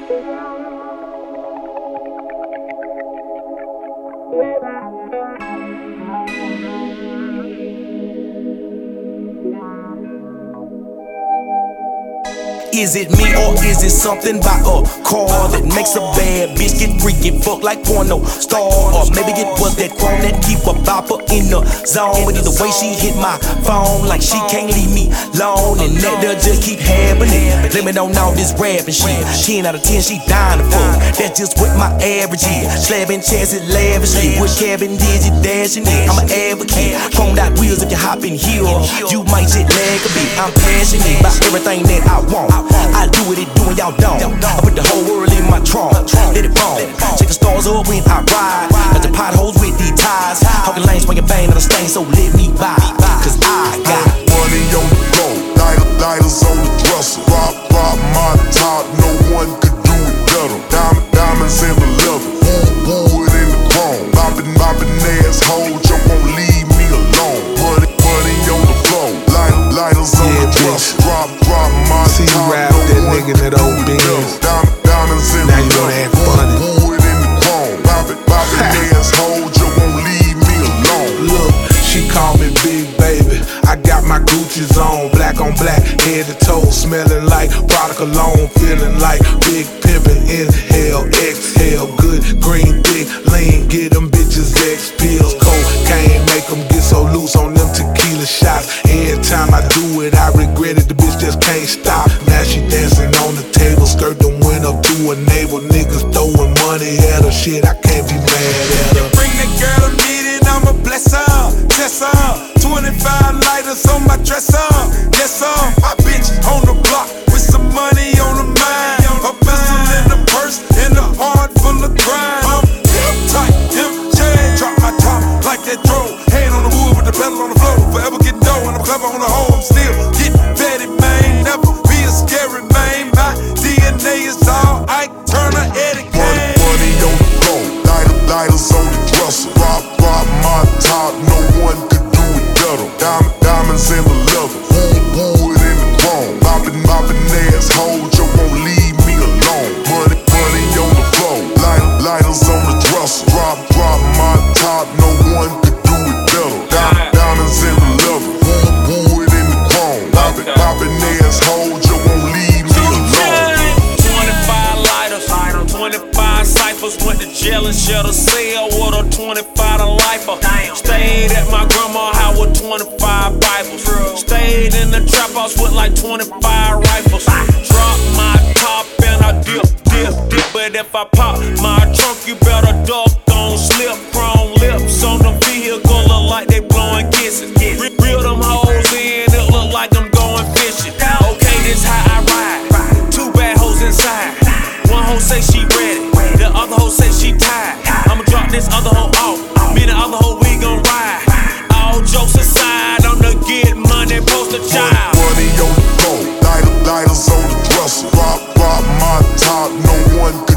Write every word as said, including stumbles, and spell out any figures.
Is it me or is it something by a car that makes a bad bitch get freaky, fuck like porno star? Or maybe it was that chrome that keep a bopper in the zone. But either way, she hit my phone like she can't leave me alone, and that does just keep happening. Blaming on all this rap and shit. Ten out of ten, she dying to fuck. That's just what my average is. Slabbing chances lavishly with cabin digit dashing it. I'm an advocate. Chromed out wheels if you hop in here, you might jet lag a bit. I'm passionate about everything that I want. I do what it do and y'all don't. I put the whole world in my trunk. Let it fall. Check the stars up when I ride. Got the potholes with these ties. Hawking lanes swinging bang on the stain, so let me buy. Cause I got money on the floor, lighter, lighters on the dresser. Rock, rock my top, no one could do it better. Diamond, diamonds in the leather, wood in the chrome. Mopping, mopping assholes, you won't leave me alone. Money, money on the floor, lighter, lighters on the dresser. Drop, drop my See you rap that nigga in that old Benz. Diamonds in now the you gonna act funny. wood in the chrome. Mopping, mopping assholes, you won't leave me alone. Look, she call me Big Baby. I got my Gucci's on, black on black, head to toe, smelling like product cologne, feeling like big pimpin'. Inhale, exhale, good green dick, lean, get them bitches X pills, cocaine, make them get so loose on them tequila shots. Every time I do it, I regret it. The bitch just can't stop. Now she dancing on the table, skirt done went up to her navel. Niggas throwing money at her, shit, I can't be mad at her. Bring the girl I'm needing, I'ma bless her, test her. twenty-five lighters on my dresser, yes sir. My bitch on the block with some money on her mind. A pistol in the purse and a heart full of crime. I'm hip tight, hip chain, drop my top like that throw. Hand on the wood with the pedal on the floor. Forever getting dough and I'm clever on the hoe. I'm still getting vetted, man. Never be a scary man. My D N A is all Ike Turner, Eddie Kane. Money on the floor, lighter, lighters on the dresser. Rock, rock my top, no one could do it better. Diamond, diamonds in the leather, wood in the chrome. Mopping, mopping assholes, you won't leave me alone. Money, money on the floor, lighter, lighters on the dresser. Drop, drop my top, no one could do it better. Diamond, diamonds in the leather, wood in the chrome. Mopping, mopping assholes, you won't leave me alone. twenty-five lighters, twenty-five ciphers. Went to jail and shut a cell with a twenty-five to lifer. Stayed at my grandma's house with twenty-five Bibles. Stayed in the trap house with like twenty-five rifles. Dropped my top and I dip, dip, dip. But if I pop my trunk, you better duck, don't slip. Chrome lips on the vehicle look like they blowing kisses. Reel them hoes in, it look like I'm going fishing. Okay, this how I ride. Two bad hoes inside. One hoe say she ready, the other hoe say she tired. I'ma drop this other hoe off, me and the other hoe we gon' ride. All jokes aside, I'm the get money poster child. Money on the floor, lighter, lighters on the dresser. Rock, rock my top, no one could